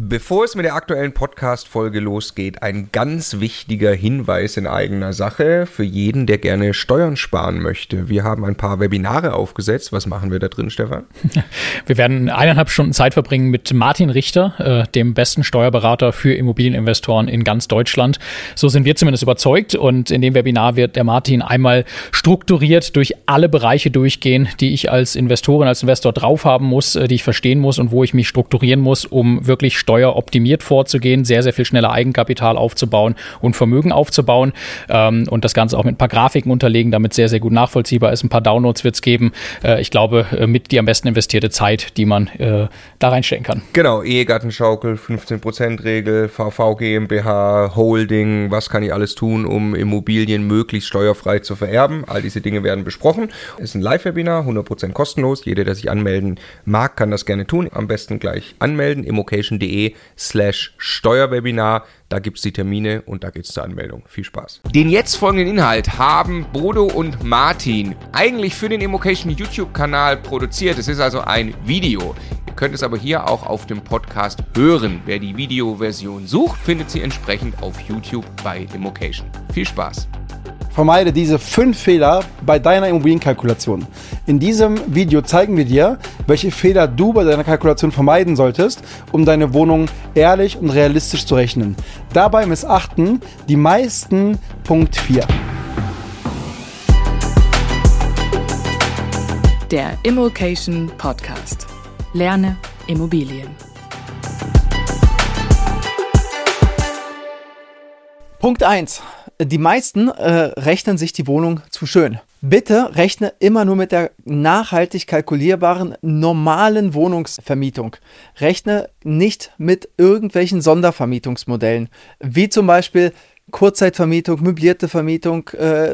Bevor es mit der aktuellen Podcast-Folge losgeht, ein ganz wichtiger Hinweis in eigener Sache für jeden, der gerne Steuern sparen möchte. Wir haben ein paar Webinare aufgesetzt. Was machen wir da drin, Stefan? Wir werden 1,5 Stunden Zeit verbringen mit Martin Richter, dem besten Steuerberater für Immobilieninvestoren in ganz Deutschland. So sind wir zumindest überzeugt. Und in dem Webinar wird der Martin einmal strukturiert durch alle Bereiche durchgehen, die ich als Investorin, als Investor drauf haben muss, die ich verstehen muss und wo ich mich strukturieren muss, um wirklich steueroptimiert vorzugehen, sehr, sehr viel schneller Eigenkapital aufzubauen und Vermögen aufzubauen und das Ganze auch mit ein paar Grafiken unterlegen, damit sehr, sehr gut nachvollziehbar ist. Ein paar Downloads wird es geben. Ich glaube, mit die am besten investierte Zeit, die man da reinstecken kann. Genau, Ehegattenschaukel, 15%-Regel, VV GmbH, Holding, was kann ich alles tun, um Immobilien möglichst steuerfrei zu vererben. All diese Dinge werden besprochen. Es ist ein Live-Webinar, 100% kostenlos. Jeder, der sich anmelden mag, kann das gerne tun. Am besten gleich anmelden, immocation.de/Steuerwebinar. Da gibt es die Termine und da geht es zur Anmeldung. Viel Spaß. Den jetzt folgenden Inhalt haben Bodo und Martin eigentlich für den Immocation YouTube-Kanal produziert. Es ist also ein Video. Ihr könnt es aber hier auch auf dem Podcast hören. Wer die Videoversion sucht, findet sie entsprechend auf YouTube bei Immocation. Viel Spaß. Vermeide diese 5 Fehler bei deiner Immobilienkalkulation. In diesem Video zeigen wir dir, welche Fehler du bei deiner Kalkulation vermeiden solltest, um deine Wohnung ehrlich und realistisch zu rechnen. Dabei missachten die meisten Punkt 4. Der Immocation Podcast. Lerne Immobilien. Punkt 1. Die meisten rechnen sich die Wohnung zu schön. Bitte rechne immer nur mit der nachhaltig kalkulierbaren normalen Wohnungsvermietung. Rechne nicht mit irgendwelchen Sondervermietungsmodellen, wie zum Beispiel Kurzzeitvermietung, möblierte Vermietung,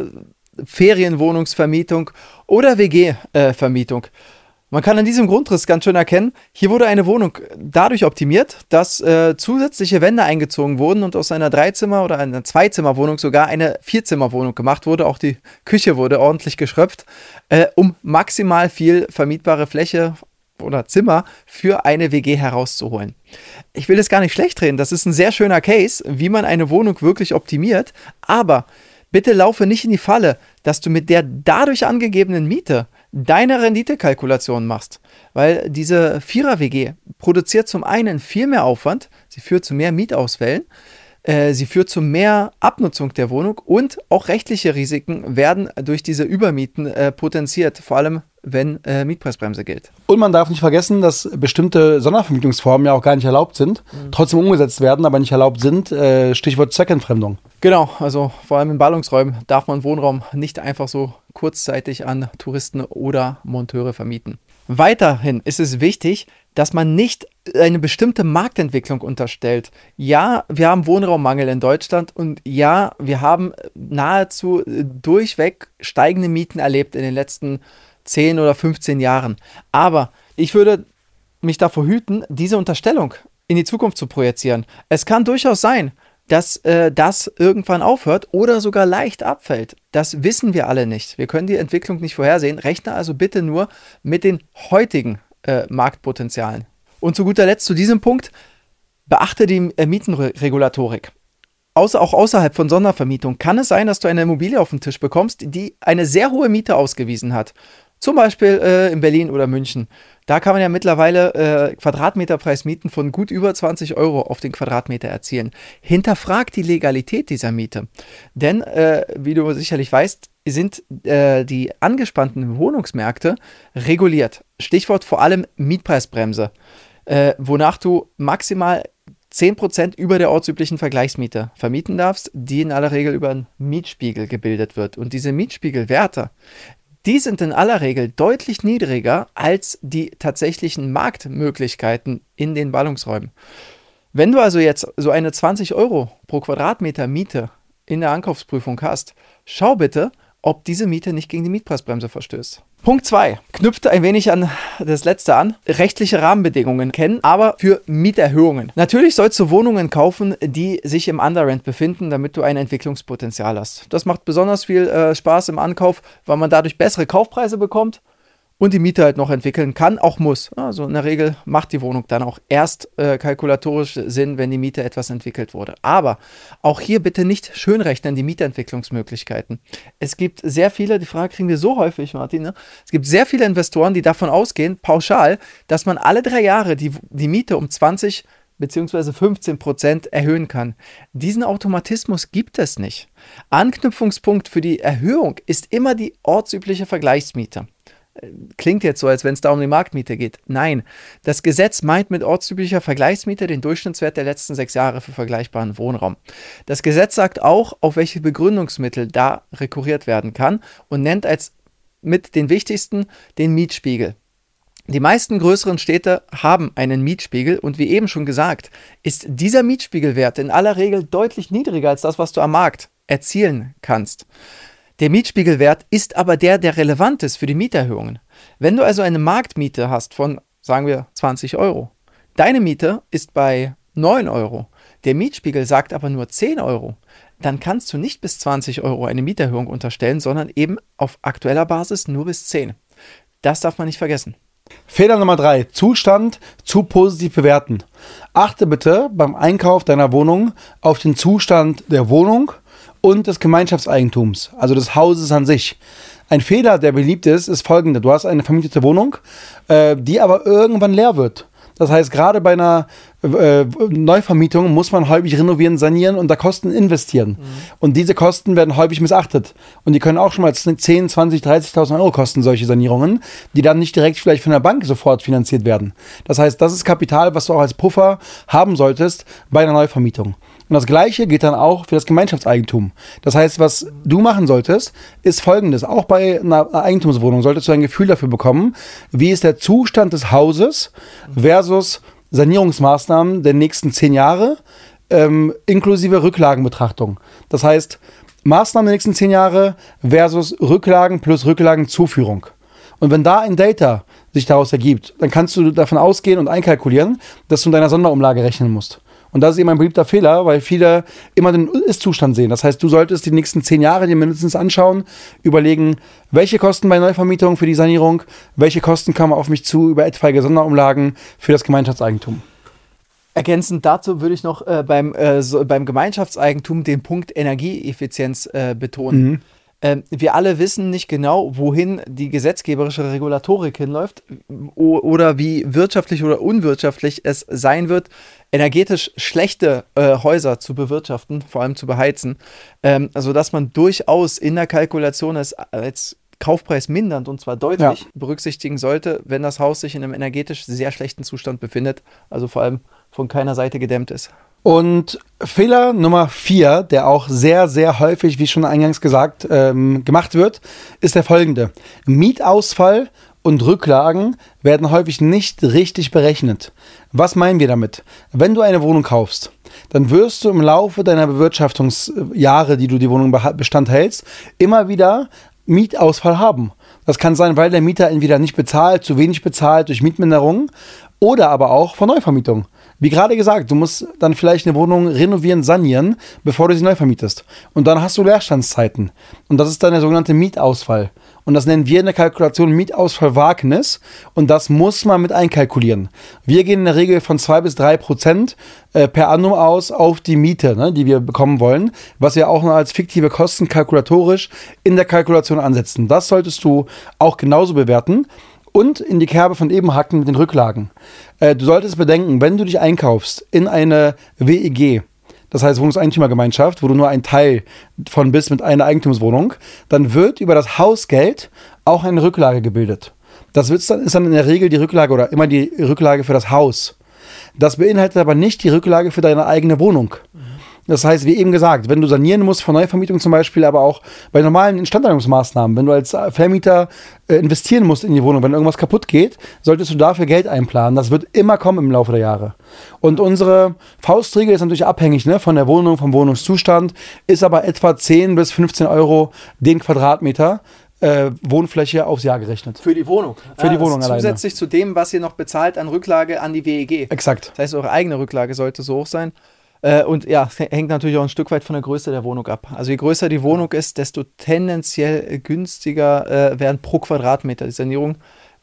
Ferienwohnungsvermietung oder WG-Vermietung. Man kann an diesem Grundriss ganz schön erkennen, hier wurde eine Wohnung dadurch optimiert, dass zusätzliche Wände eingezogen wurden und aus einer 3-Zimmer- oder einer 2-Zimmer-Wohnung sogar eine 4-Zimmer-Wohnung gemacht wurde. Auch die Küche wurde ordentlich geschröpft, um maximal viel vermietbare Fläche oder Zimmer für eine WG herauszuholen. Ich will das gar nicht schlecht reden, das ist ein sehr schöner Case, wie man eine Wohnung wirklich optimiert, aber bitte laufe nicht in die Falle, dass du mit der dadurch angegebenen Miete deine Renditekalkulation machst, weil diese 4er-WG produziert zum einen viel mehr Aufwand, sie führt zu mehr Mietausfällen, sie führt zu mehr Abnutzung der Wohnung und auch rechtliche Risiken werden durch diese Übermieten potenziert, vor allem wenn Mietpreisbremse gilt. Und man darf nicht vergessen, dass bestimmte Sondervermietungsformen ja auch gar nicht erlaubt sind, trotzdem umgesetzt werden, aber nicht erlaubt sind. Stichwort Zweckentfremdung. Genau, also vor allem in Ballungsräumen darf man Wohnraum nicht einfach so kurzzeitig an Touristen oder Monteure vermieten. Weiterhin ist es wichtig, dass man nicht eine bestimmte Marktentwicklung unterstellt. Ja, wir haben Wohnraummangel in Deutschland und ja, wir haben nahezu durchweg steigende Mieten erlebt in den letzten 10 oder 15 Jahren. Aber ich würde mich davor hüten, diese Unterstellung in die Zukunft zu projizieren. Es kann durchaus sein, dass das irgendwann aufhört oder sogar leicht abfällt. Das wissen wir alle nicht. Wir können die Entwicklung nicht vorhersehen. Rechne also bitte nur mit den heutigen Marktpotenzialen. Und zu guter Letzt zu diesem Punkt, beachte die Mietenregulatorik. Auch außerhalb von Sondervermietung kann es sein, dass du eine Immobilie auf den Tisch bekommst, die eine sehr hohe Miete ausgewiesen hat. Zum Beispiel in Berlin oder München. Da kann man ja mittlerweile Quadratmeterpreismieten von gut über 20 Euro auf den Quadratmeter erzielen. Hinterfrag die Legalität dieser Miete. Denn, wie du sicherlich weißt, sind die angespannten Wohnungsmärkte reguliert. Stichwort vor allem Mietpreisbremse, wonach du maximal 10% über der ortsüblichen Vergleichsmiete vermieten darfst, die in aller Regel über einen Mietspiegel gebildet wird. Und diese Mietspiegelwerte, die sind in aller Regel deutlich niedriger als die tatsächlichen Marktmöglichkeiten in den Ballungsräumen. Wenn du also jetzt so eine 20 Euro pro Quadratmeter Miete in der Ankaufsprüfung hast, schau bitte, ob diese Miete nicht gegen die Mietpreisbremse verstößt. Punkt 2. Knüpft ein wenig an das letzte an. Rechtliche Rahmenbedingungen kennen, aber für Mieterhöhungen. Natürlich sollst du Wohnungen kaufen, die sich im Underrent befinden, damit du ein Entwicklungspotenzial hast. Das macht besonders viel Spaß im Ankauf, weil man dadurch bessere Kaufpreise bekommt und die Miete halt noch entwickeln kann, auch muss. Also in der Regel macht die Wohnung dann auch erst kalkulatorisch Sinn, wenn die Miete etwas entwickelt wurde. Aber auch hier bitte nicht schönrechnen, die Mietentwicklungsmöglichkeiten. Es gibt sehr viele, die Frage kriegen wir so häufig, Martin, ne? Es gibt sehr viele Investoren, die davon ausgehen, pauschal, dass man alle 3 Jahre die Miete um 20 bzw. 15% erhöhen kann. Diesen Automatismus gibt es nicht. Anknüpfungspunkt für die Erhöhung ist immer die ortsübliche Vergleichsmiete. Klingt jetzt so, als wenn es da um die Marktmiete geht. Nein, das Gesetz meint mit ortsüblicher Vergleichsmiete den Durchschnittswert der letzten 6 Jahre für vergleichbaren Wohnraum. Das Gesetz sagt auch, auf welche Begründungsmittel da rekurriert werden kann und nennt als mit den wichtigsten den Mietspiegel. Die meisten größeren Städte haben einen Mietspiegel und wie eben schon gesagt, ist dieser Mietspiegelwert in aller Regel deutlich niedriger als das, was du am Markt erzielen kannst. Der Mietspiegelwert ist aber der relevant ist für die Mieterhöhungen. Wenn du also eine Marktmiete hast von, sagen wir, 20 Euro, deine Miete ist bei 9 Euro, der Mietspiegel sagt aber nur 10 Euro, dann kannst du nicht bis 20 Euro eine Mieterhöhung unterstellen, sondern eben auf aktueller Basis nur bis 10. Das darf man nicht vergessen. Fehler Nummer 3. Zustand zu positiv bewerten. Achte bitte beim Einkauf deiner Wohnung auf den Zustand der Wohnung und des Gemeinschaftseigentums, also des Hauses an sich. Ein Fehler, der beliebt ist, ist folgender. Du hast eine vermietete Wohnung, die aber irgendwann leer wird. Das heißt, gerade bei einer Neuvermietung muss man häufig renovieren, sanieren und da Kosten investieren. Und diese Kosten werden häufig missachtet. Und die können auch schon mal 10, 20, 30.000 Euro kosten, solche Sanierungen, die dann nicht direkt vielleicht von der Bank sofort finanziert werden. Das heißt, das ist Kapital, was du auch als Puffer haben solltest bei einer Neuvermietung. Und das Gleiche geht dann auch für das Gemeinschaftseigentum. Das heißt, was du machen solltest, ist Folgendes. Auch bei einer Eigentumswohnung solltest du ein Gefühl dafür bekommen, wie ist der Zustand des Hauses versus Sanierungsmaßnahmen der nächsten 10 Jahre, inklusive Rücklagenbetrachtung. Das heißt, Maßnahmen der nächsten 10 Jahre versus Rücklagen plus Rücklagenzuführung. Und wenn da ein Delta sich daraus ergibt, dann kannst du davon ausgehen und einkalkulieren, dass du in deiner Sonderumlage rechnen musst. Und das ist eben ein beliebter Fehler, weil viele immer den Ist-Zustand sehen. Das heißt, du solltest die nächsten 10 Jahre dir mindestens anschauen, überlegen, welche Kosten bei Neuvermietung für die Sanierung, welche Kosten kommen auf mich zu über etwaige Sonderumlagen für das Gemeinschaftseigentum. Ergänzend dazu würde ich noch beim Gemeinschaftseigentum den Punkt Energieeffizienz betonen. Wir alle wissen nicht genau, wohin die gesetzgeberische Regulatorik hinläuft oder wie wirtschaftlich oder unwirtschaftlich es sein wird, energetisch schlechte Häuser zu bewirtschaften, vor allem zu beheizen, sodass man durchaus in der Kalkulation es als Kaufpreis mindernd und zwar deutlich berücksichtigen sollte, wenn das Haus sich in einem energetisch sehr schlechten Zustand befindet, also vor allem von keiner Seite gedämmt ist. Und Fehler Nummer 4, der auch sehr, sehr häufig, wie schon eingangs gesagt, gemacht wird, ist der folgende. Mietausfall und Rücklagen werden häufig nicht richtig berechnet. Was meinen wir damit? Wenn du eine Wohnung kaufst, dann wirst du im Laufe deiner Bewirtschaftungsjahre, die du die Wohnung Bestand hältst, immer wieder Mietausfall haben. Das kann sein, weil der Mieter entweder nicht bezahlt, zu wenig bezahlt durch Mietminderung oder aber auch von Neuvermietung. Wie gerade gesagt, du musst dann vielleicht eine Wohnung renovieren, sanieren, bevor du sie neu vermietest. Und dann hast du Leerstandszeiten. Und das ist dann der sogenannte Mietausfall. Und das nennen wir in der Kalkulation Mietausfallwagnis. Und das muss man mit einkalkulieren. Wir gehen in der Regel von 2-3% per annum aus auf die Miete, ne, die wir bekommen wollen, was wir auch noch als fiktive Kosten kalkulatorisch in der Kalkulation ansetzen. Das solltest du auch genauso bewerten. Und in die Kerbe von eben hacken mit den Rücklagen. Du solltest bedenken, wenn du dich einkaufst in eine WEG, das heißt Wohnungseigentümergemeinschaft, wo du nur ein Teil von bist mit einer Eigentumswohnung, dann wird über das Hausgeld auch eine Rücklage gebildet. Das ist dann in der Regel die Rücklage oder immer die Rücklage für das Haus. Das beinhaltet aber nicht die Rücklage für deine eigene Wohnung. Das heißt, wie eben gesagt, wenn du sanieren musst von Neuvermietung zum Beispiel, aber auch bei normalen Instandhaltungsmaßnahmen, wenn du als Vermieter investieren musst in die Wohnung, wenn irgendwas kaputt geht, solltest du dafür Geld einplanen. Das wird immer kommen im Laufe der Jahre. Und unsere Faustregel ist natürlich abhängig, ne, von der Wohnung, vom Wohnungszustand, ist aber etwa 10 bis 15 Euro den Quadratmeter Wohnfläche aufs Jahr gerechnet. Für die Wohnung? Für die Wohnung alleine. Zusätzlich zu dem, was ihr noch bezahlt an Rücklage an die WEG. Exakt. Das heißt, eure eigene Rücklage sollte so hoch sein. Und ja, hängt natürlich auch ein Stück weit von der Größe der Wohnung ab. Also je größer die Wohnung ist, desto tendenziell günstiger werden pro Quadratmeter die Sanierung.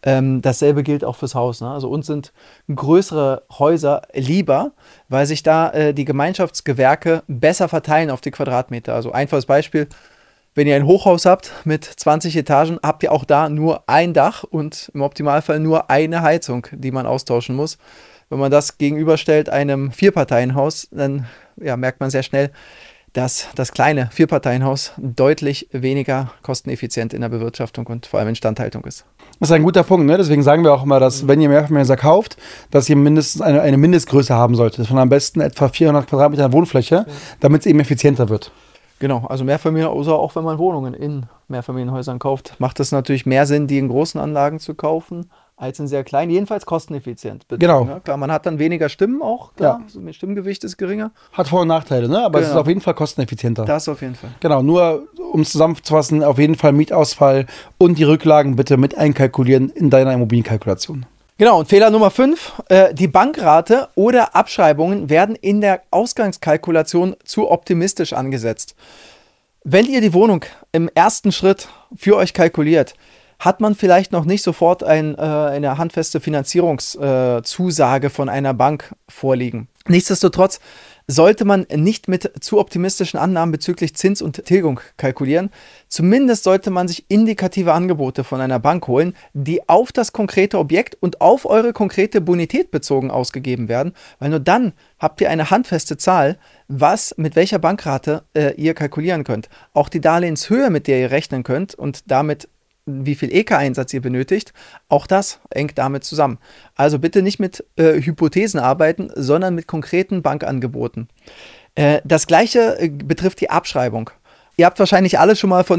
Dasselbe gilt auch fürs Haus. Ne? Also uns sind größere Häuser lieber, weil sich da die Gemeinschaftsgewerke besser verteilen auf die Quadratmeter. Also einfaches Beispiel, wenn ihr ein Hochhaus habt mit 20 Etagen, habt ihr auch da nur ein Dach und im Optimalfall nur eine Heizung, die man austauschen muss. Wenn man das gegenüberstellt einem 4-Parteien-Haus, dann merkt man sehr schnell, dass das kleine 4-Parteien-Haus deutlich weniger kosteneffizient in der Bewirtschaftung und vor allem Instandhaltung ist. Das ist ein guter Punkt, ne? Deswegen sagen wir auch immer, dass wenn ihr Mehrfamilienhäuser kauft, dass ihr mindestens eine Mindestgröße haben solltet, von am besten etwa 400 Quadratmeter Wohnfläche, damit es eben effizienter wird. Genau, also Mehrfamilienhäuser, auch wenn man Wohnungen in Mehrfamilienhäusern kauft, macht es natürlich mehr Sinn, die in großen Anlagen zu kaufen, als in sehr kleinen, jedenfalls kosteneffizient. Genau. Ja, klar, man hat dann weniger Stimmen auch, klar, so das Stimmgewicht ist geringer. Hat Vor- und Nachteile, ne? Aber es ist auf jeden Fall kosteneffizienter. Das auf jeden Fall. Genau, nur um es zusammenzufassen, auf jeden Fall Mietausfall und die Rücklagen bitte mit einkalkulieren in deiner Immobilienkalkulation. Genau, und Fehler Nummer 5, die Bankrate oder Abschreibungen werden in der Ausgangskalkulation zu optimistisch angesetzt. Wenn ihr die Wohnung im ersten Schritt für euch kalkuliert, hat man vielleicht noch nicht sofort eine handfeste Finanzierungszusage von einer Bank vorliegen. Nichtsdestotrotz sollte man nicht mit zu optimistischen Annahmen bezüglich Zins und Tilgung kalkulieren. Zumindest sollte man sich indikative Angebote von einer Bank holen, die auf das konkrete Objekt und auf eure konkrete Bonität bezogen ausgegeben werden, weil nur dann habt ihr eine handfeste Zahl, mit welcher Bankrate ihr kalkulieren könnt. Auch die Darlehenshöhe, mit der ihr rechnen könnt und damit wie viel EK-Einsatz ihr benötigt, auch das hängt damit zusammen. Also bitte nicht mit Hypothesen arbeiten, sondern mit konkreten Bankangeboten. Das gleiche betrifft die Abschreibung. Ihr habt wahrscheinlich alle schon mal von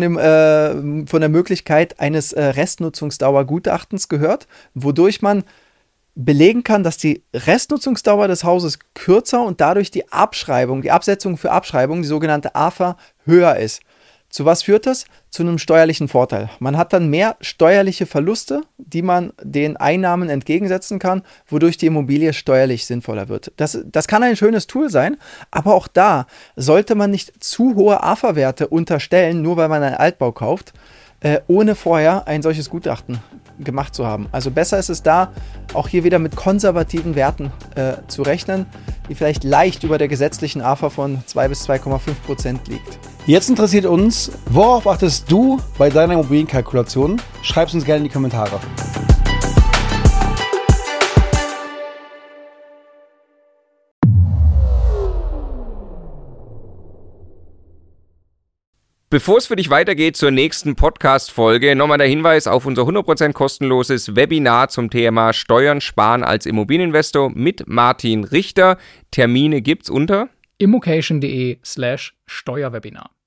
der Möglichkeit eines Restnutzungsdauergutachtens gehört, wodurch man belegen kann, dass die Restnutzungsdauer des Hauses kürzer und dadurch die Absetzung für Abschreibung, die sogenannte AFA, höher ist. Zu was führt das? Zu einem steuerlichen Vorteil. Man hat dann mehr steuerliche Verluste, die man den Einnahmen entgegensetzen kann, wodurch die Immobilie steuerlich sinnvoller wird. Das kann ein schönes Tool sein, aber auch da sollte man nicht zu hohe AFA-Werte unterstellen, nur weil man einen Altbau kauft, ohne vorher ein solches Gutachten gemacht zu haben. Also besser ist es da, auch hier wieder mit konservativen Werten zu rechnen, die vielleicht leicht über der gesetzlichen AFA von 2 bis 2,5% liegt. Jetzt interessiert uns, worauf achtest du bei deiner Immobilienkalkulation? Schreib es uns gerne in die Kommentare. Bevor es für dich weitergeht zur nächsten Podcast-Folge, nochmal der Hinweis auf unser 100% kostenloses Webinar zum Thema Steuern sparen als Immobilieninvestor mit Martin Richter. Termine gibt's unter immocation.de/Steuerwebinar.